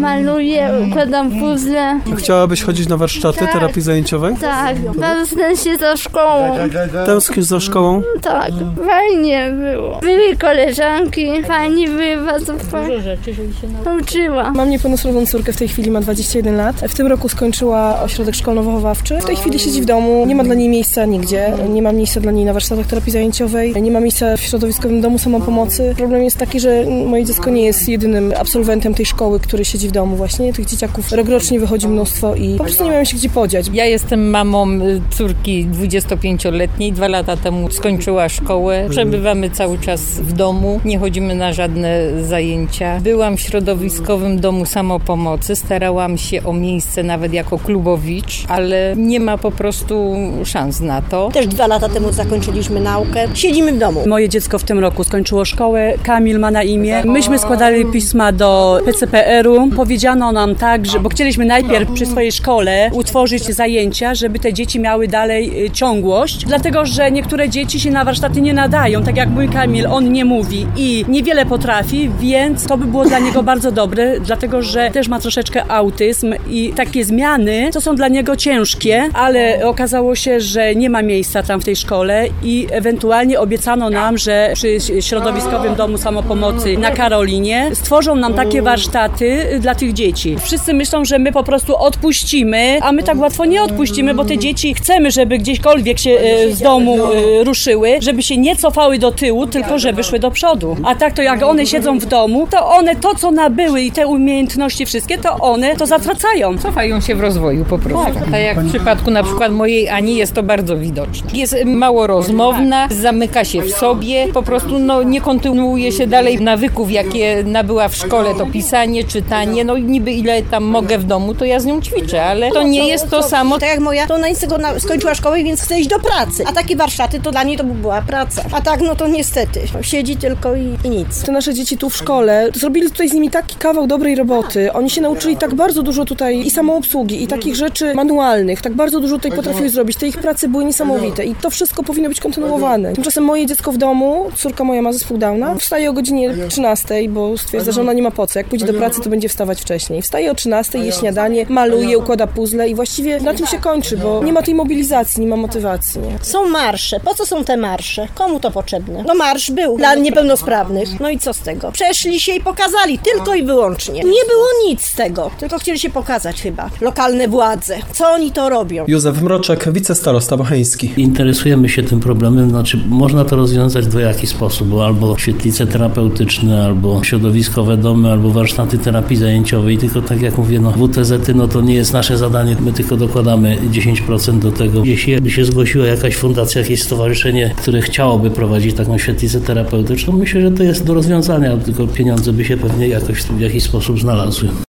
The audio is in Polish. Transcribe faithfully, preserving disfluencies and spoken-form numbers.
Maluję, układam puzzle. Chciałabyś chodzić na warsztaty Tak. terapii zajęciowej? Tak, bardzo tęsknię za szkołą. Tęsknisz za szkołą? Tak, fajnie było. Były koleżanki, fajnie były, bardzo fajnie. Dużo rzeczy, żeby się nauczyć. Nauczyła. Mam niepełnosprawną córkę, w tej chwili ma dwadzieścia jeden lat. W tym roku skończyła ośrodek szkolno-wychowawczy. W tej chwili siedzi w domu, nie ma dla niej miejsca nigdzie. Nie ma miejsca dla niej na warsztatach terapii zajęciowej. Nie ma miejsca w środowiskowym domu samopomocy. Problem jest taki, że moje dziecko nie jest jedynym absolwentem tej szkoły, który siedzi w domu właśnie. Tych dzieciaków rokrocznie wychodzi mnóstwo i po prostu nie mają się gdzie podziać. Ja jestem mamą córki dwudziestopięcioletniej. Dwa lata temu skończyła szkołę. Przebywamy cały czas w domu. Nie chodzimy na żadne zajęcia. Byłam w środowiskowym domu samopomocy. Starałam się o miejsce nawet jako klubowicz, ale nie ma po prostu szans na to. Też dwa lata temu zakończyliśmy naukę. Siedzimy w domu. Moje dziecko w tym roku skończyło szkołę. Kamil ma na imię. Myśmy składali pisma do P C P R u. Powiedziano nam tak, że, bo chcieliśmy najpierw przy swojej szkole utworzyć zajęcia, żeby te dzieci miały dalej ciągłość, dlatego, że niektóre dzieci się na warsztaty nie nadają, tak jak mój Kamil, on nie mówi i niewiele potrafi, więc to by było dla niego bardzo dobre, dlatego, że też ma troszeczkę autyzm i takie zmiany, to są dla niego ciężkie, ale okazało się, że nie ma miejsca tam w tej szkole i ewentualnie obiecano nam, że przy środowiskowym domu samopomocy na Karolinie stworzą nam takie warsztaty dla tych dzieci. Wszyscy myślą, że my po prostu odpuścimy, a my tak łatwo nie odpuścimy, bo te dzieci chcemy, żeby gdzieśkolwiek się z domu ruszyły, żeby się nie cofały do tyłu, tylko żeby szły do przodu. A tak to jak one siedzą w domu, to one to, co nabyły i te umiejętności wszystkie, to one to zatracają. Cofają się w rozwoju po prostu. Tak jak w przypadku na przykład mojej Ani jest to bardzo widoczne. Jest mało rozmowna, zamyka się w sobie, po prostu no, nie kontynuuje się dalej nawyków, jakie nabyła w szkole, to pisanie, czytanie, no niby ile tam mogę w domu, to ja z nią ćwiczę, ale to nie jest to samo. Tak jak moja, to ona nic tego na, skończyła szkołę, więc chce iść do pracy. A takie warsztaty to dla niej to by była praca. A tak no to niestety, siedzi tylko i, i nic. Te nasze dzieci tu w szkole, zrobili tutaj z nimi taki kawał dobrej roboty. Oni się nauczyli tak bardzo dużo tutaj i samoobsługi, i takich rzeczy manualnych. Tak bardzo dużo tutaj potrafiły zrobić. Te ich prace były niesamowite i to wszystko powinno być kontynuowane. Tymczasem moje dziecko w domu, córka moja ma zespół Downa, wstaje o godzinie trzynastej, bo stwierdza, że ona nie ma po co. Jak pójdzie do pracy, to będzie wstawać wcześniej. Wstaje o trzynastej, je śniadanie, maluje, układa puzzle i właściwie na tym się kończy, bo nie ma tej mobilizacji, nie ma motywacji. Nie? Są marsze. Po co są te marsze? Komu to potrzebne? No marsz był dla niepełnosprawnych. No i co z tego? Przeszli się i pokazali, tylko i wyłącznie. Nie było nic z tego, tylko chcieli się pokazać chyba. Lokalne władze. Co oni to robią? Józef Mroczek, wicestarosta bocheński. Interesujemy się tym problemem, znaczy można to rozwiązać w dwojaki sposób, bo albo świetlice terapeutyczne, albo środowiskowe domy, albo warsztaty terapii zajęciowej, tylko tak jak mówię, no W T Z-y, no to nie jest nasze zadanie, my tylko dokładamy dziesięć procent do tego. Jeśli by się zgłosiła jakaś fundacja, jakieś stowarzyszenie, które chciałoby prowadzić taką świetlicę terapeutyczną, myślę, że to jest do rozwiązania, tylko pieniądze by się pewnie jakoś w jakiś sposób znalazły.